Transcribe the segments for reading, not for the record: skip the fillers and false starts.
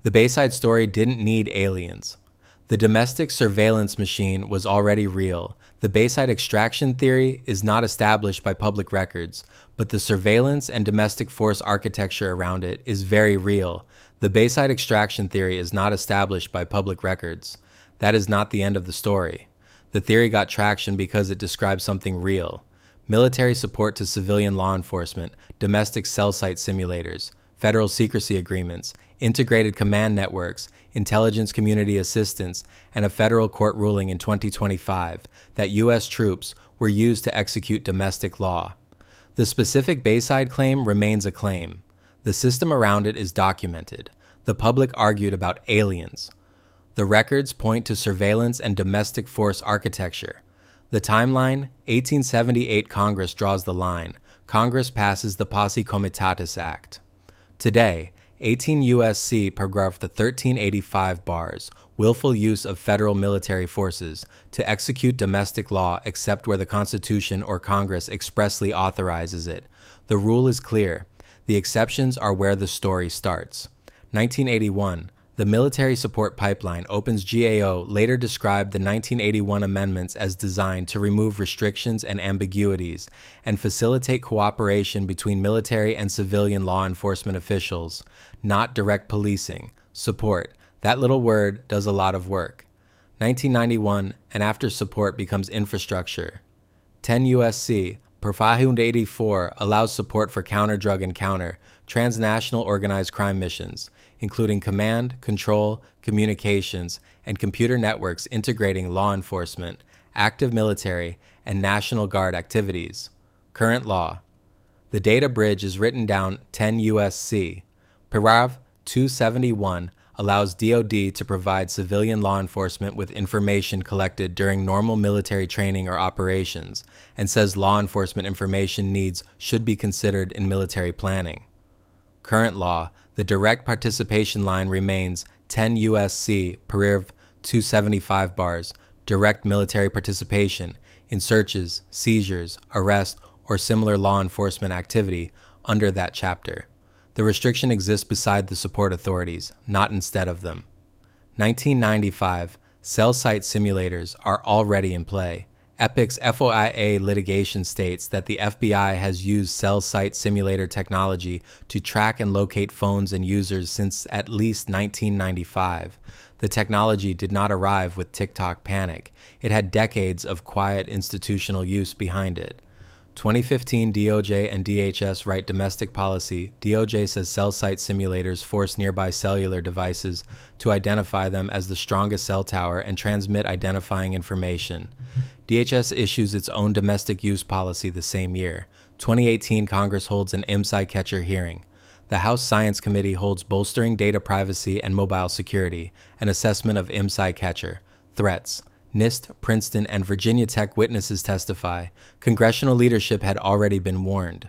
The Bayside story didn't need aliens. The domestic surveillance machine was already real. The Bayside extraction theory is not established by public records, but the surveillance and domestic force architecture around it is very real. The Bayside extraction theory is not established by public records. That is not the end of the story. The theory got traction because it describes something real. Military support to civilian law enforcement, domestic cell site simulators, federal secrecy agreements, integrated command networks, intelligence community assistance, and a federal court ruling in 2025 that U.S. troops were used to execute domestic law. The specific Bayside claim remains a claim. The system around it is documented. The public argued about aliens. The records point to surveillance and domestic force architecture. The timeline, 1878 Congress draws the line. Congress passes the Posse Comitatus Act. Today, 18 U.S.C. paragraph 1385 bars willful use of federal military forces to execute domestic law except where the Constitution or Congress expressly authorizes it. The rule is clear. The exceptions are where the story starts. 1981. The military support pipeline opens. GAO later described the 1981 amendments as designed to remove restrictions and ambiguities and facilitate cooperation between military and civilian law enforcement officials, not direct policing. Support. That little word does a lot of work. 1991, and after support becomes infrastructure. 10 U.S.C. per 584 allows support for counter-drug and transnational organized crime missions, including command, control, communications, and computer networks integrating law enforcement, active military, and National Guard activities. Current law. The data bridge is written down 10 U.S.C. Paragraph 271 allows DoD to provide civilian law enforcement with information collected during normal military training or operations, and says law enforcement information needs should be considered in military planning. Current law. The direct participation line remains 10 U.S.C. paragraph 275 bars, direct military participation in searches, seizures, arrest, or similar law enforcement activity under that chapter. The restriction exists beside the support authorities, not instead of them. 1995. Cell site simulators are already in play. Epic's FOIA litigation states that the FBI has used cell site simulator technology to track and locate phones and users since at least 1995. The technology did not arrive with TikTok panic. It had decades of quiet institutional use behind it. 2015 DOJ and DHS write domestic policy. DOJ says cell site simulators force nearby cellular devices to identify them as the strongest cell tower and transmit identifying information. DHS issues its own domestic use policy the same year. 2018 Congress holds an IMSI catcher hearing. The House Science Committee holds bolstering data privacy and mobile security, an assessment of IMSI catcher, threats. NIST, Princeton, and Virginia Tech witnesses testify. Congressional leadership had already been warned.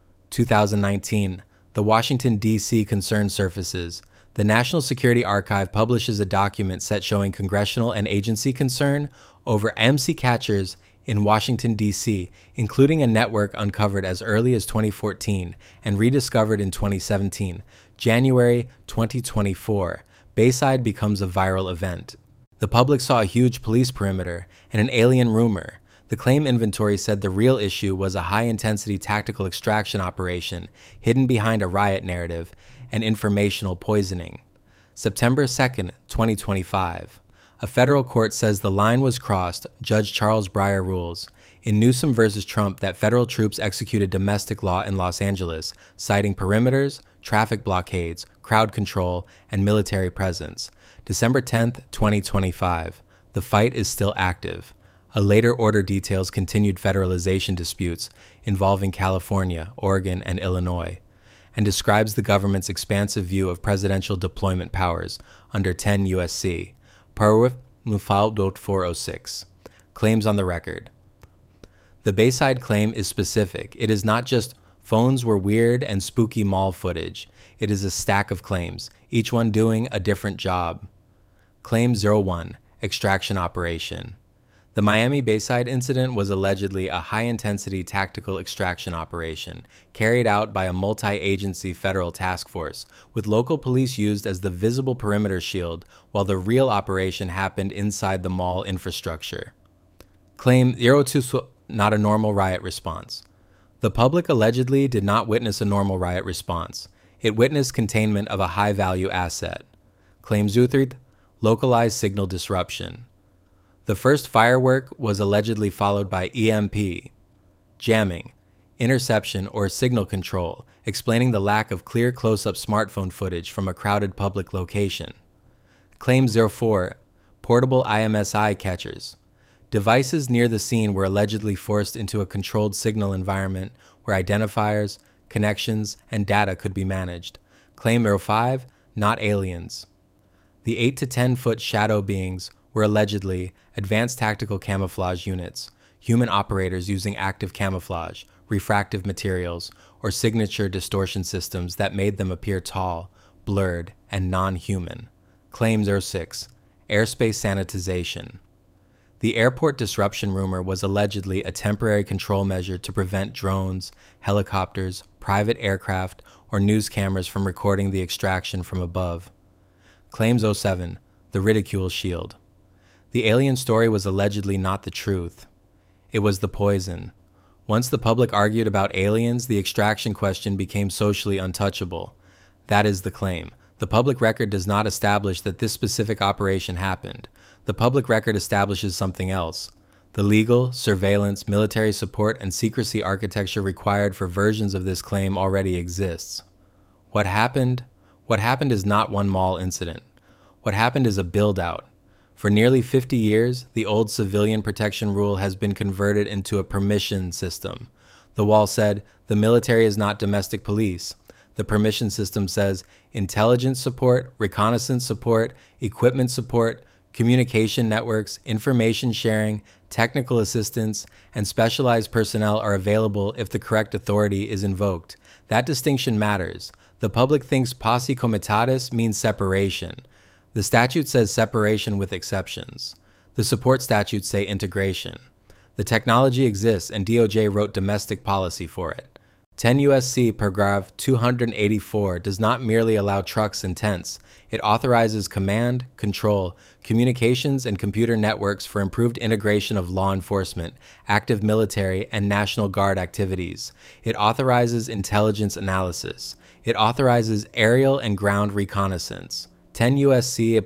2019. The Washington, D.C. concern surfaces. The National Security Archive publishes a document set showing congressional and agency concern over IMSI catchers in Washington, D.C., including a network uncovered as early as 2014 and rediscovered in 2017. January 2024. Bayside becomes a viral event. The public saw a huge police perimeter and an alien rumor. The claim inventory said the real issue was a high-intensity tactical extraction operation hidden behind a riot narrative and informational poisoning. September 2nd, 2025. A federal court says the line was crossed. Judge Charles Breyer rules in Newsom versus Trump that federal troops executed domestic law in Los Angeles, citing perimeters, traffic blockades, crowd control, and military presence. December 10th, 2025. The fight is still active. A later order details continued federalization disputes involving California, Oregon, and Illinois, and describes the government's expansive view of presidential deployment powers under 10 U.S.C. Paragraph 406. Claims on the record. The Bayside claim is specific. It is not just phones were weird and spooky mall footage. It is a stack of claims, each one doing a different job. Claim 01, extraction operation. The Miami Bayside incident was allegedly a high-intensity tactical extraction operation carried out by a multi-agency federal task force, with local police used as the visible perimeter shield, while the real operation happened inside the mall infrastructure. Claim 02 not a normal riot response. The public allegedly did not witness a normal riot response. It witnessed containment of a high-value asset. Claim 03 localized signal disruption. The first firework was allegedly followed by EMP, jamming, interception, or signal control, explaining the lack of clear close-up smartphone footage from a crowded public location. Claim 04, portable IMSI catchers. Devices near the scene were allegedly forced into a controlled signal environment where identifiers, connections, and data could be managed. Claim 05, not aliens. The 8 to 10 foot shadow beings were allegedly advanced tactical camouflage units, human operators using active camouflage, refractive materials, or signature distortion systems that made them appear tall, blurred, and non-human. Claim 06, airspace sanitization. The airport disruption rumor was allegedly a temporary control measure to prevent drones, helicopters, private aircraft, or news cameras from recording the extraction from above. Claim 07, the ridicule shield. The alien story was allegedly not the truth. It was the poison. Once the public argued about aliens, the extraction question became socially untouchable. That is the claim. The public record does not establish that this specific operation happened. The public record establishes something else. The legal, surveillance, military support, and secrecy architecture required for versions of this claim already exists. What happened? What happened is not one mall incident. What happened is a build-out. For nearly 50 years, the old civilian protection rule has been converted into a permission system. The wall said, the military is not domestic police. The permission system says, intelligence support, reconnaissance support, equipment support, communication networks, information sharing, technical assistance, and specialized personnel are available if the correct authority is invoked. That distinction matters. The public thinks posse comitatus means separation. The statute says separation with exceptions. The support statutes say integration. The technology exists and DOJ wrote domestic policy for it. 10 U.S.C. paragraph 284 does not merely allow trucks and tents. It authorizes command, control, communications, and computer networks for improved integration of law enforcement, active military, and National Guard activities. It authorizes intelligence analysis. It authorizes aerial and ground reconnaissance. 10 U.S.C.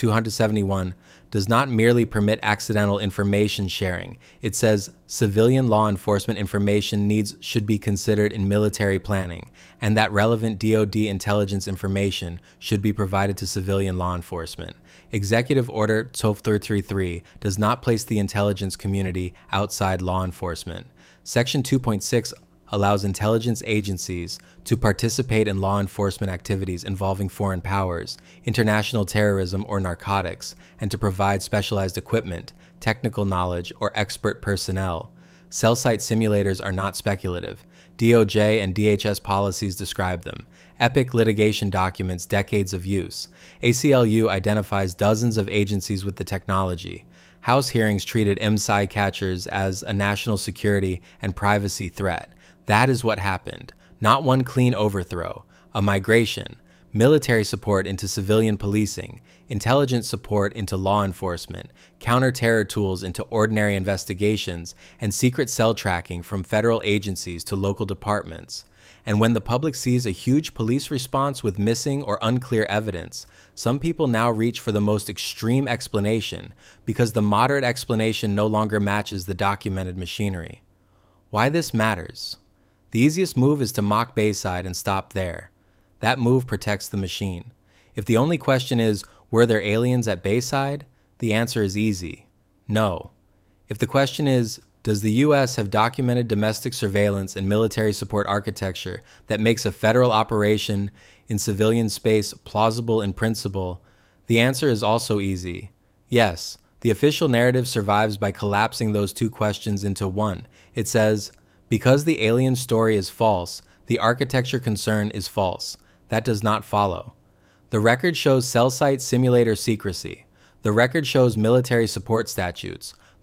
271 does not merely permit accidental information sharing. It says civilian law enforcement information needs should be considered in military planning, and that relevant DoD intelligence information should be provided to civilian law enforcement. Executive Order 12333 does not place the intelligence community outside law enforcement. Section 2.6 allows intelligence agencies to participate in law enforcement activities involving foreign powers, international terrorism, or narcotics, and to provide specialized equipment, technical knowledge, or expert personnel. Cell site simulators are not speculative. DOJ and DHS policies describe them. Epic litigation documents decades of use. ACLU identifies dozens of agencies with the technology. House hearings treated IMSI catchers as a national security and privacy threat. That is what happened. Not one clean overthrow, a migration, military support into civilian policing, intelligence support into law enforcement, counter-terror tools into ordinary investigations, and secret cell tracking from federal agencies to local departments. And when the public sees a huge police response with missing or unclear evidence, some people now reach for the most extreme explanation because the moderate explanation no longer matches the documented machinery. Why this matters? The easiest move is to mock Bayside and stop there. That move protects the machine. If the only question is, were there aliens at Bayside? The answer is easy. No. If the question is, does the U.S. have documented domestic surveillance and military support architecture that makes a federal operation in civilian space plausible in principle? The answer is also easy. Yes, the official narrative survives by collapsing those two questions into one. It says, because the alien story is false, the architecture concern is false. That does not follow. The record shows cell site simulator secrecy. The record shows military support statutes.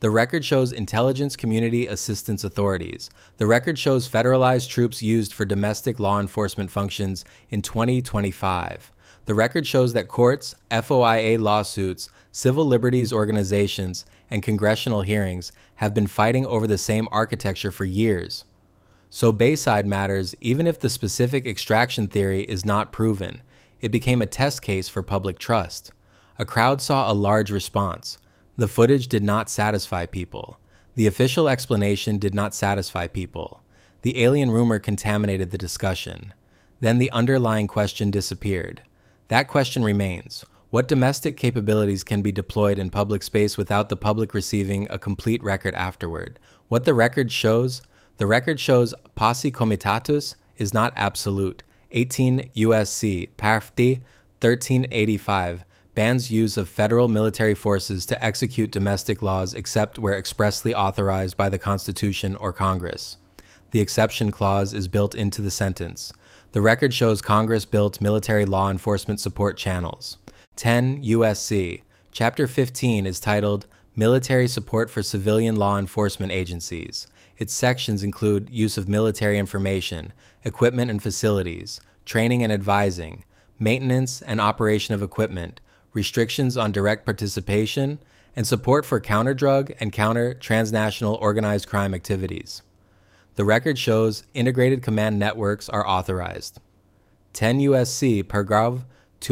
The record shows intelligence community assistance authorities. The record shows federalized troops used for domestic law enforcement functions in 2025. The record shows that courts, FOIA lawsuits, civil liberties organizations, and congressional hearings have been fighting over the same architecture for years. So Bayside matters even if the specific extraction theory is not proven. It became a test case for public trust. A crowd saw a large response. The footage did not satisfy people. The official explanation did not satisfy people. The alien rumor contaminated the discussion. Then the underlying question disappeared. That question remains. What domestic capabilities can be deployed in public space without the public receiving a complete record afterward? What the record shows posse comitatus is not absolute. 18 U.S.C. Parfd 1385 bans use of federal military forces to execute domestic laws except where expressly authorized by the Constitution or Congress. The exception clause is built into the sentence. The record shows Congress built military law enforcement support channels. 10 U.S.C. Chapter 15 is titled Military Support for Civilian Law Enforcement Agencies. Its sections include use of military information, equipment and facilities, training and advising, maintenance and operation of equipment, restrictions on direct participation, and support for counter-drug and counter-transnational organized crime activities. The record shows integrated command networks are authorized. 10 U.S.C. Paragraph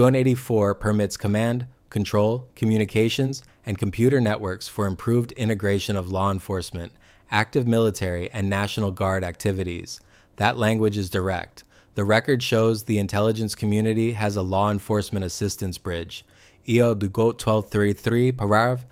284 permits command, control, communications, and computer networks for improved integration of law enforcement, active military, and National Guard activities. That language is direct. The record shows the intelligence community has a law enforcement assistance bridge. EO Dugot 1233, paragraph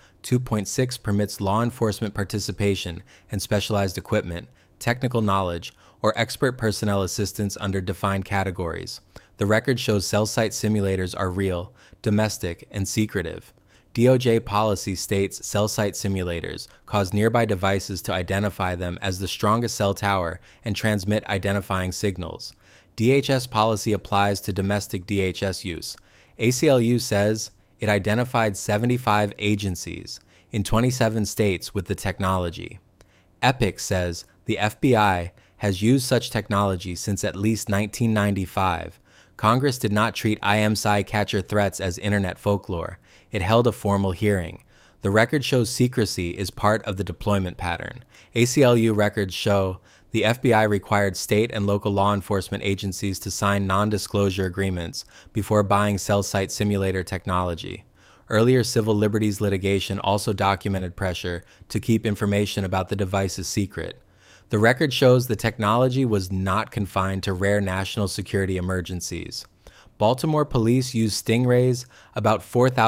2.6 permits law enforcement participation and specialized equipment, technical knowledge, or expert personnel assistance under defined categories. The record shows cell site simulators are real, domestic, and secretive. DOJ policy states cell site simulators cause nearby devices to identify them as the strongest cell tower and transmit identifying signals. DHS policy applies to domestic DHS use. ACLU says it identified 75 agencies in 27 states with the technology. EPIC says the FBI has used such technology since at least 1995. Congress did not treat IMSI catcher threats as internet folklore. It held a formal hearing. The record shows secrecy is part of the deployment pattern. ACLU records show the FBI required state and local law enforcement agencies to sign non-disclosure agreements before buying cell site simulator technology. Earlier civil liberties litigation also documented pressure to keep information about the devices secret. The record shows the technology was not confined to rare national security emergencies. Baltimore police used stingrays about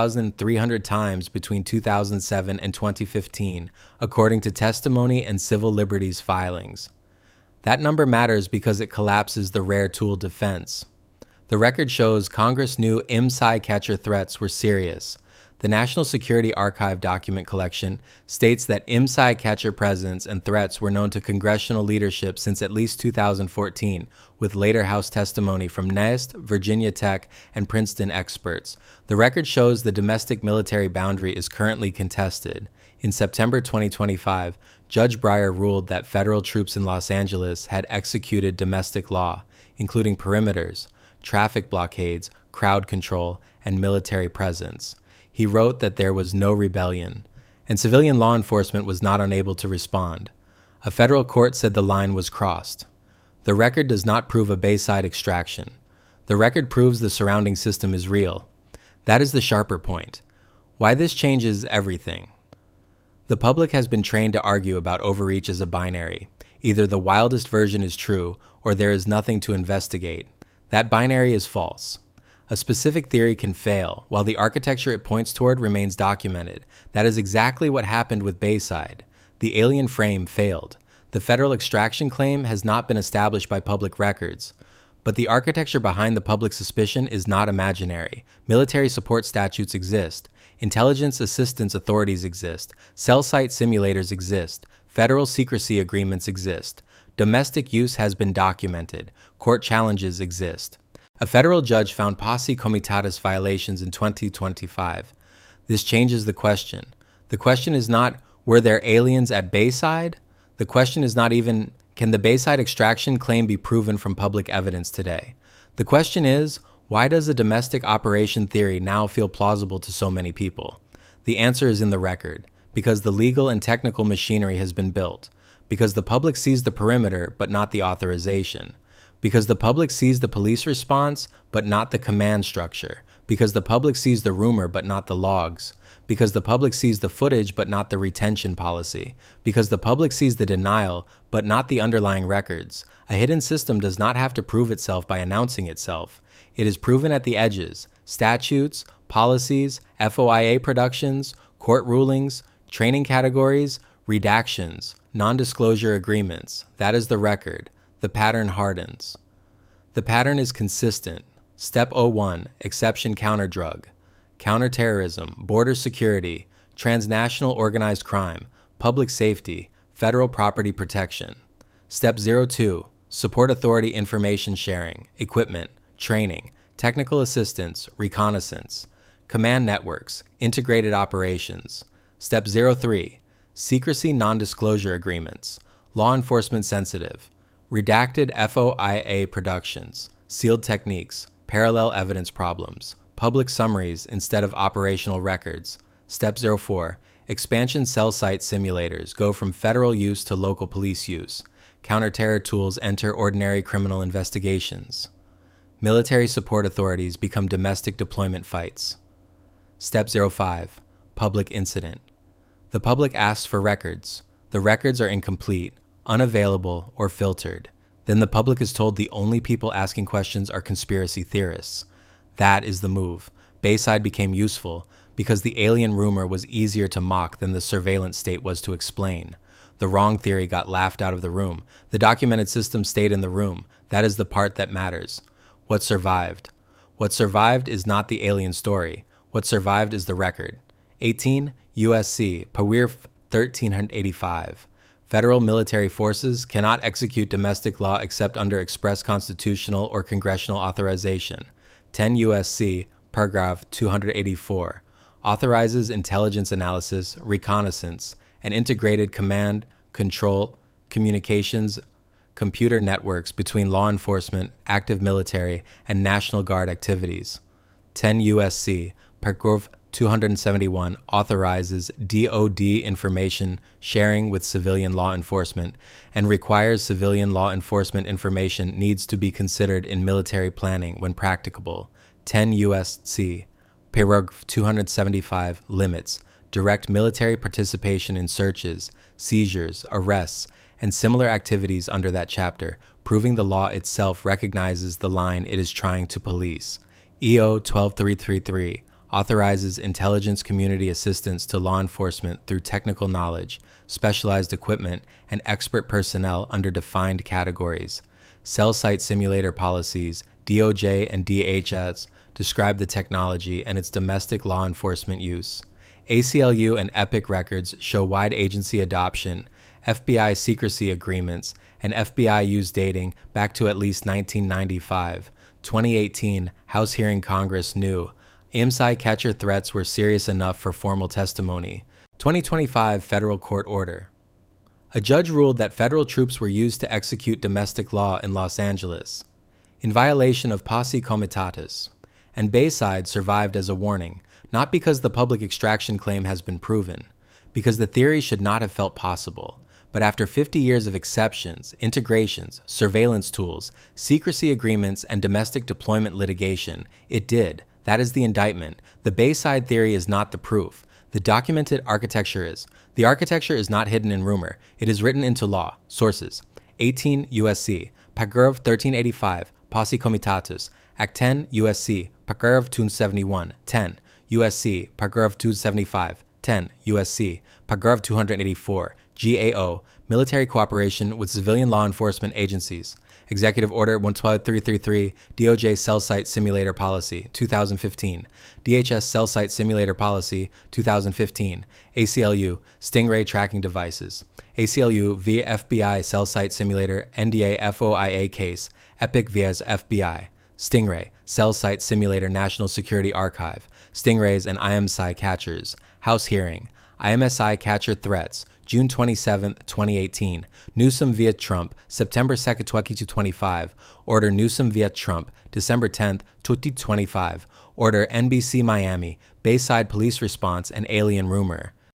4,300 times between 2007 and 2015, according to testimony and civil liberties filings. That number matters because it collapses the rare tool defense. The record shows Congress knew IMSI catcher threats were serious. The National Security Archive document collection states that IMSI catcher presence and threats were known to congressional leadership since at least 2014, with later House testimony from NIST, Virginia Tech, and Princeton experts. The record shows the domestic military boundary is currently contested. In September 2025, Judge Breyer ruled that federal troops in Los Angeles had executed domestic law, including perimeters, traffic blockades, crowd control, and military presence. He wrote that there was no rebellion, and civilian law enforcement was not unable to respond. A federal court said the line was crossed. The record does not prove a Bayside extraction. The record proves the surrounding system is real. That is the sharper point. Why this changes everything. The public has been trained to argue about overreach as a binary. Either the wildest version is true, or there is nothing to investigate. That binary is false. A specific theory can fail, while the architecture it points toward remains documented. That is exactly what happened with Bayside. The alien frame failed. The federal extraction claim has not been established by public records. But the architecture behind the public suspicion is not imaginary. Military support statutes exist. Intelligence assistance authorities exist. Cell site simulators exist. Federal secrecy agreements exist. Domestic use has been documented. Court challenges exist. A federal judge found posse comitatus violations in 2025. This changes the question. The question is not Were there aliens at Bayside? The question is not even, can the Bayside extraction claim be proven from public evidence today? The question is, why does a domestic operation theory now feel plausible to so many people? The answer is in the record, because the legal and technical machinery has been built, because the public sees the perimeter but not the authorization, because the public sees the police response but not the command structure, because the public sees the rumor but not the logs, because the public sees the footage but not the retention policy, because the public sees the denial but not the underlying records. A hidden system does not have to prove itself by announcing itself. It is proven at the edges: statutes, policies, FOIA productions, court rulings, training categories, redactions, non-disclosure agreements. That is the record. The pattern hardens. The pattern is consistent. Step 01, exception counterdrug, counterterrorism, border security, transnational organized crime, public safety, federal property protection. Step 02, support authority information sharing, equipment, training, technical assistance, reconnaissance, command networks, integrated operations. Step 03, secrecy non-disclosure agreements, law enforcement sensitive, redacted FOIA productions, sealed techniques, parallel evidence problems, public summaries instead of operational records. Step 04, expansion cell site simulators go from federal use to local police use. Counter-terror tools enter ordinary criminal investigations. Military support authorities become domestic deployment fights. Step 05, public incident. The public asks for records. The records are incomplete, unavailable, or filtered. Then the public is told the only people asking questions are conspiracy theorists. That is the move. Bayside became useful because the alien rumor was easier to mock than the surveillance state was to explain. The wrong theory got laughed out of the room. The documented system stayed in the room. That is the part that matters. What survived? What survived is not the alien story. What survived is the record. 18 USC, Pawir 1385. Federal military forces cannot execute domestic law except under express constitutional or congressional authorization. 10 USC, paragraph 284. Authorizes intelligence analysis, reconnaissance, and integrated command, control, communications, computer networks between law enforcement, active military, and National Guard activities. 10 USC, paragraph 271 authorizes DoD information sharing with civilian law enforcement and requires civilian law enforcement information needs to be considered in military planning when practicable. 10 USC, paragraph 275 limits direct military participation in searches, seizures, arrests, and similar activities under that chapter, proving the law itself recognizes the line it is trying to police. EO 12333 authorizes intelligence community assistance to law enforcement through technical knowledge, specialized equipment, and expert personnel under defined categories. Cell site simulator policies, DOJ and DHS, describe the technology and its domestic law enforcement use. ACLU and EPIC records show wide agency adoption, FBI secrecy agreements, and FBI use dating back to at least 1995. 2018, House hearing Congress knew IMSI catcher threats were serious enough for formal testimony. 2025 federal court order. A judge ruled that federal troops were used to execute domestic law in Los Angeles, in violation of Posse Comitatus, and Bayside survived as a warning, not because the public extraction claim has been proven, because the theory should not have felt possible, but after 50 years of exceptions, integrations, surveillance tools, secrecy agreements, and domestic deployment litigation, it did. That is the indictment. The Bayside theory is not the proof. The documented architecture is. The architecture is not hidden in rumor. It is written into law. Sources: 18 USC, paragraph 1385, Posse Comitatus, Act 10 USC, paragraph 271, 10 USC, paragraph 275, 10 USC, paragraph 284, GAO, military cooperation with civilian law enforcement agencies. Executive Order 12333, DOJ Cell Site Simulator Policy, 2015. DHS Cell Site Simulator Policy, 2015. ACLU, Stingray Tracking Devices. ACLU via FBI Cell Site Simulator, NDA FOIA case, EPIC via FBI. Stingray, Cell Site Simulator National Security Archive. Stingrays and IMSI catchers. House hearing. IMSI catcher threats, June 27, 2018. Newsom via Trump, September 2, 2025. Order Newsom via Trump, December 10, 2025. Order NBC Miami, Bayside police response and alien rumor.